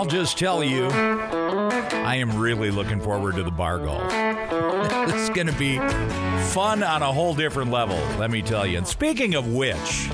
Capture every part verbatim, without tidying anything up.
I'll just tell you, I am really looking forward to the bar golf. It's going to be fun on a whole different level, let me tell you. And speaking of which,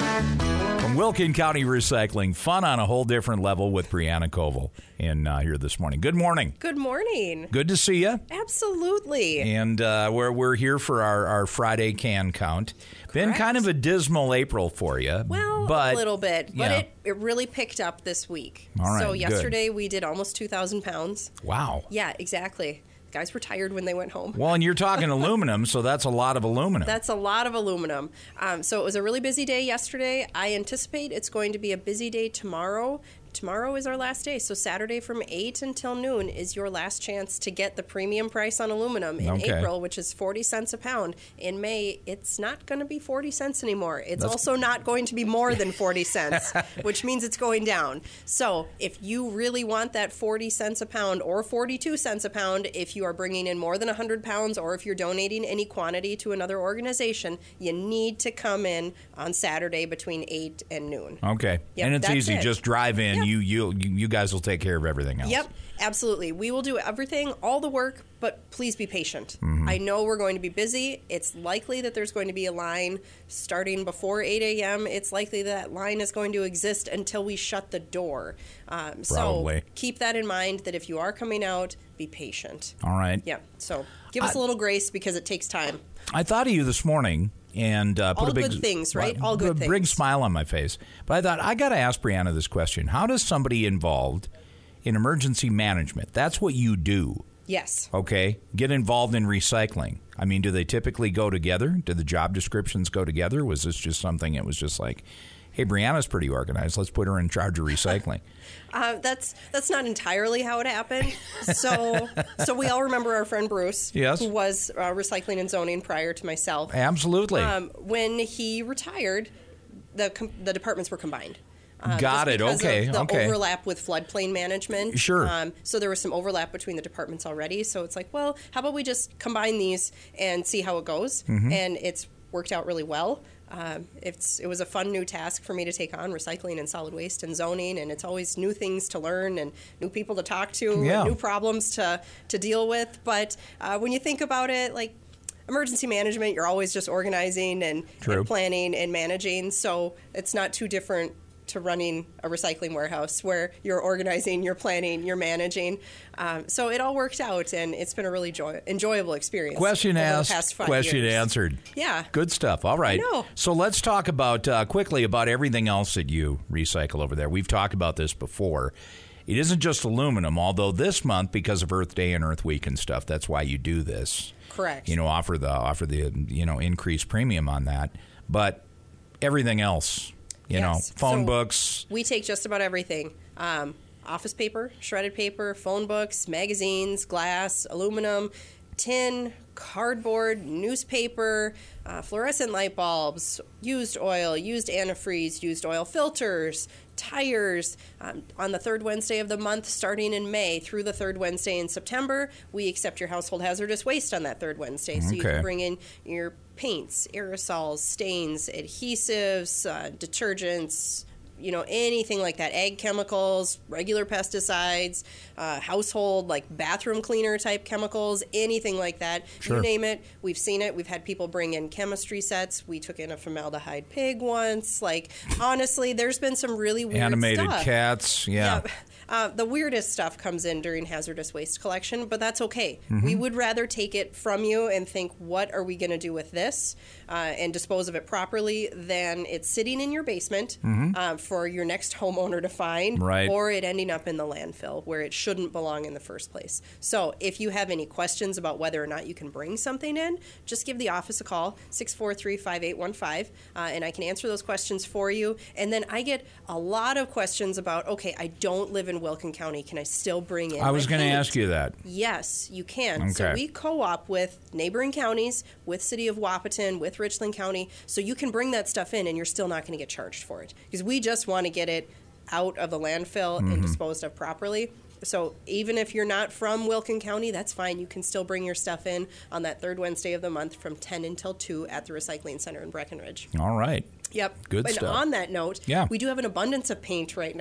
from Wilkin County Recycling, fun on a whole different level with Brianna Koval in uh, here this morning. Good morning. Good morning. Good to see you. Absolutely. And uh, we're we're here for our, our Friday can count. Been Correct. kind of a dismal April for you. Well, but, a little bit, but yeah. it, it really picked up this week. All right, so good. yesterday we did almost two thousand pounds. Wow. Yeah, exactly. Guys were tired when they went home. Well, and you're talking aluminum, so that's a lot of aluminum. That's a lot of aluminum. Um, so it was a really busy day yesterday. I anticipate it's going to be a busy day tomorrow. Tomorrow is our last day, so Saturday from eight until noon is your last chance to get the premium price on aluminum in Okay. April, which is forty cents a pound. In May, it's not going to be forty cents anymore. It's That's- also not going to be more than forty cents, which means it's going down. So if you really want that forty cents a pound or forty-two cents a pound, if you are bringing in more than one hundred pounds or if you're donating any quantity to another organization, you need to come in on Saturday between eight and noon. Okay. Yep, and it's that's easy. it. Just drive in. Yep. You, you you guys will take care of everything else. Yep, absolutely. We will do everything, all the work, but please be patient. Mm-hmm. I know we're going to be busy. It's likely that there's going to be a line starting before eight a.m. It's likely that line is going to exist until we shut the door. Um, Probably. So keep that in mind, that if you are coming out, be patient. All right. Yeah, so give us I- a little grace because it takes time. I thought of you this morning and uh, put All a big good things, right? well, All good a things. big smile on my face. But I thought I got to ask Brianna this question: how does somebody involved in emergency management? That's what you do. Yes. Okay, get involved in recycling. I mean, do they typically go together? Do the job descriptions go together? Was this just something that was just like, hey, Brianna's pretty organized, let's put her in charge of recycling? Uh, that's that's not entirely how it happened. So so we all remember our friend Bruce, Yes. who was uh, recycling and zoning prior to myself. Absolutely. Um, when he retired, the com- the departments were combined. Um, Got just it. because Okay, of the okay. overlap with floodplain management. Sure. Um, so there was some overlap between the departments already. So it's like, well, how about we just combine these and see how it goes? Mm-hmm. And it's worked out really well. Um, it's it was a fun new task for me to take on, recycling and solid waste and zoning, and it's always new things to learn and new people to talk to, Yeah. and new problems to to deal with. But uh, when you think about it, like emergency management, you're always just organizing and, True. and planning and managing, so it's not too different to running a recycling warehouse where you're organizing, you're planning, you're managing. Um, so it all worked out, and it's been a really joy- enjoyable experience. Question over asked, the past five question years. answered. Yeah. Good stuff. All right. I know. So let's talk about uh, quickly about everything else that you recycle over there. We've talked about this before. It isn't just aluminum, although this month, because of Earth Day and Earth Week and stuff, that's why you do this. Correct. You know, offer the offer the you know increased premium on that, but everything else, you Yes. know, phone So books. We take just about everything. Um, office paper, shredded paper, phone books, magazines, glass, aluminum, tin, cardboard, newspaper, uh, fluorescent light bulbs, used oil, used antifreeze, used oil filters, tires. Um, on the third Wednesday of the month, starting in May through the third Wednesday in September, we accept your household hazardous waste on that third Wednesday. So you Okay. can bring in your paints, aerosols, stains, adhesives, uh, detergents, you know, anything like that, ag chemicals, regular pesticides, uh, household, like bathroom cleaner type chemicals, anything like that. Sure. You name it. We've seen it. We've had people bring in chemistry sets. We took in a formaldehyde pig once. Like, honestly, there's been some really weird Animated stuff. cats, yeah. Yeah. Uh, the weirdest stuff comes in during hazardous waste collection, but that's okay. Mm-hmm. We would rather take it from you and think, what are we going to do with this, uh, and dispose of it properly, than it sitting in your basement uh, for your next homeowner to find, Mm-hmm. Right. or it ending up in the landfill where it shouldn't belong in the first place. So if you have any questions about whether or not you can bring something in, just give the office a call, six four three, five eight one five, uh, and I can answer those questions for you. And then I get a lot of questions about, okay, I don't live in Wilkin County. Can I still bring in I was my going to paint? ask you that. Yes, you can. So Okay. we co-op with neighboring counties, with City of Wahpeton, with Richland County, so you can bring that stuff in and you're still not going to get charged for it. Because we just want to get it out of the landfill Mm-hmm. and disposed of properly. So even if you're not from Wilkin County, that's fine. You can still bring your stuff in on that third Wednesday of the month from ten until two at the Recycling Center in Breckenridge. All right. Yep. Good and stuff. on that note, Yeah. we do have an abundance of paint right now.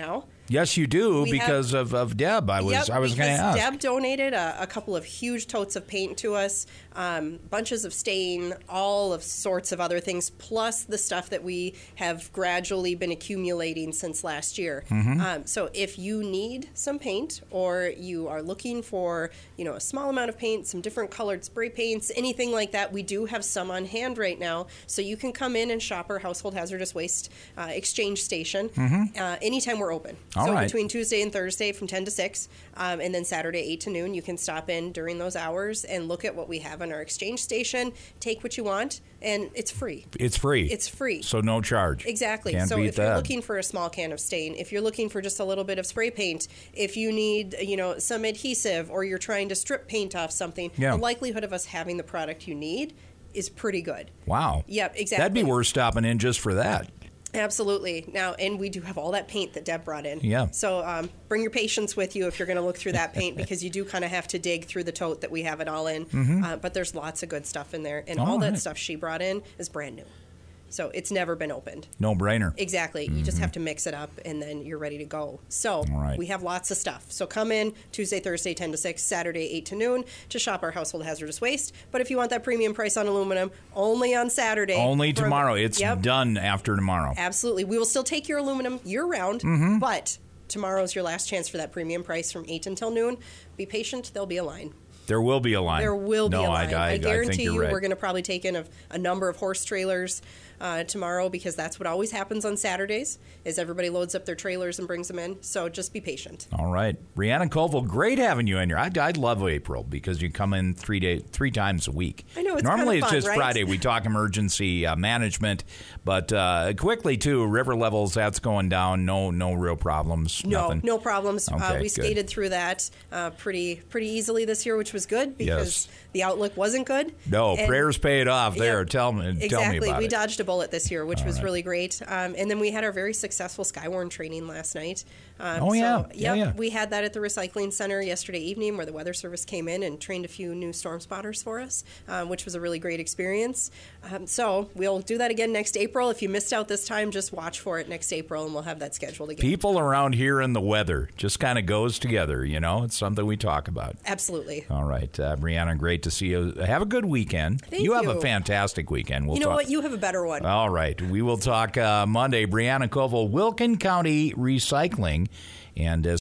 Yes, you do, We because have- of, of Deb. I was Yep, I was going to because ask. Deb donated a, a couple of huge totes of paint to us, um, bunches of stain, all of sorts of other things, plus the stuff that we have gradually been accumulating since last year. Mm-hmm. Um, so if you need some paint, or you are looking for, you know, a small amount of paint, some different colored spray paints, anything like that, we do have some on hand right now. So you can come in and shop our Household Hazardous Waste uh, exchange station uh, anytime we're open. Mm-hmm. All so right. between Tuesday and Thursday from ten to six, um, and then Saturday eight to noon, you can stop in during those hours and look at what we have on our exchange station, take what you want, and it's free. It's free. It's free. So no charge. Exactly. Can't so beat if you're that. looking for a small can of stain, if you're looking for just a little bit of spray paint, if you need, you know, some adhesive, or you're trying to strip paint off something, Yeah. the likelihood of us having the product you need is pretty good. Wow. Yep, exactly. That'd be worth stopping in just for that. Absolutely. Now, and we do have all that paint that Deb brought in. Yeah. So um, bring your patience with you if you're going to look through that paint, because you do kind of have to dig through the tote that we have it all in. Uh, but there's lots of good stuff in there, and All all right. that stuff she brought in is brand new. So it's never been opened. No brainer. Exactly. You just have to mix it up, and then you're ready to go. So All right. we have lots of stuff. So come in Tuesday, Thursday, ten to six, Saturday, eight to noon to shop our Household Hazardous Waste. But if you want that premium price on aluminum, only on Saturday. Only from- tomorrow. It's Yep. done after tomorrow. Absolutely. We will still take your aluminum year round, Mm-hmm. but tomorrow's your last chance for that premium price from eight until noon. Be patient. There'll be a line. There will be a line. There will be no, a line. I, I, I I guarantee think you're you right. we're going to probably take in a, a number of horse trailers uh, tomorrow, because that's what always happens on Saturdays, is everybody loads up their trailers and brings them in. So just be patient. All right. Brianna Colville, great having you in here. I, I love April because you come in three day, three times a week. I know, it's Normally kinda it's fun, just right? Friday. We talk emergency uh, management, but uh, quickly too, river levels, that's going down. No no real problems. No, nothing. no problems. uh, Okay, we good. skated through that uh, pretty pretty easily this year, which was good, because Yes. the outlook wasn't good. No, And- prayers paid off there. Yeah, tell me, exactly. tell me about we it. dodged a bullet this year, which All was right. really great. Um, and then we had our very successful Skywarn training last night. Um, Oh, so, yeah. Yeah, yep, yeah. we had that at the recycling center yesterday evening, where the Weather Service came in and trained a few new storm spotters for us, um, which was a really great experience. Um, so we'll do that again next April. If you missed out this time, just watch for it next April, and we'll have that scheduled again. People around here and the weather just kind of goes together, you know? It's something we talk about. Absolutely. All right, uh, Brianna, great to see you. Have a good weekend. Thank you have a you. fantastic weekend. We'll You know talk. what? You have a better one. All right. We will talk uh, Monday. Brianna Koval, Wilkin County Recycling. And as